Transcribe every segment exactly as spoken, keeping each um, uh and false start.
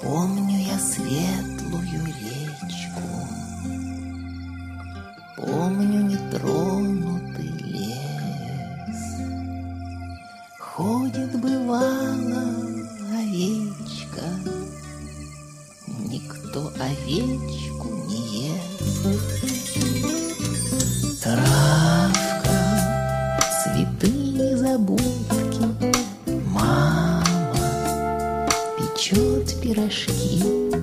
Помню я светлую речку, помню нетронутый лес. Ходит, бывало, овечка, никто овечку не ест. Травка, цветы, незабудки, мама печет пирожки.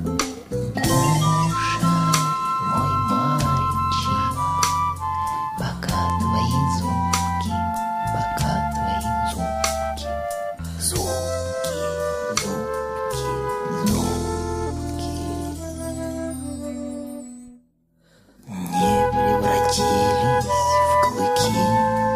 Кушай, мой мальчик, пока твои зубки, пока твои зубки, зубки, зубки, зубки не превратились в клыки.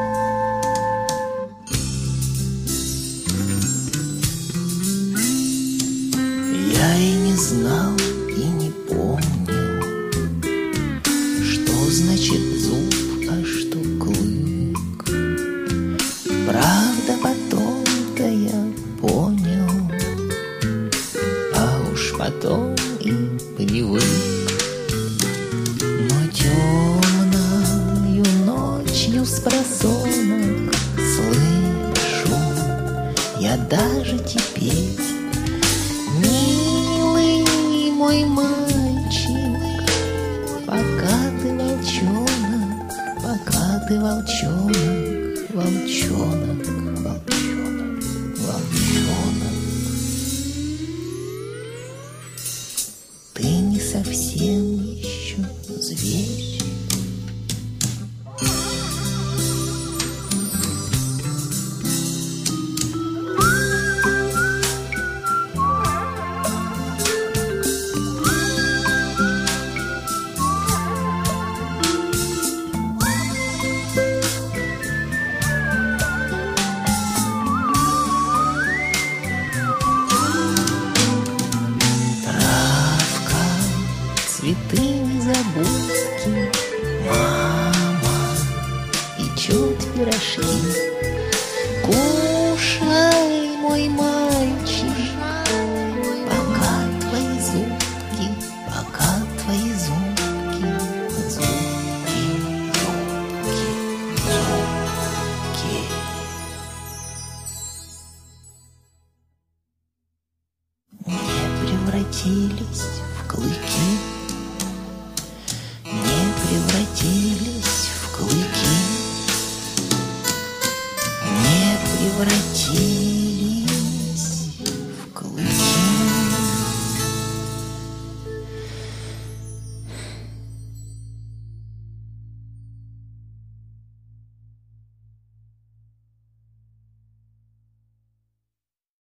Я и не знал, и не помнил, что значит зуб, а что клык. Правда, потом-то я понял, а уж потом и привык. Но темною ночью спросонок слышу я даже теперь: милый мой мальчик, пока ты волчонок, пока ты волчонок, волчонок, волчонок, волчонок, ты не совсем еще зверь. Цветы, незабудки, мама печет пирожки. Кушай, мой мальчик, пока твои зубки, пока твои зубки, зубки, зубки, зубки не превратились в клыки.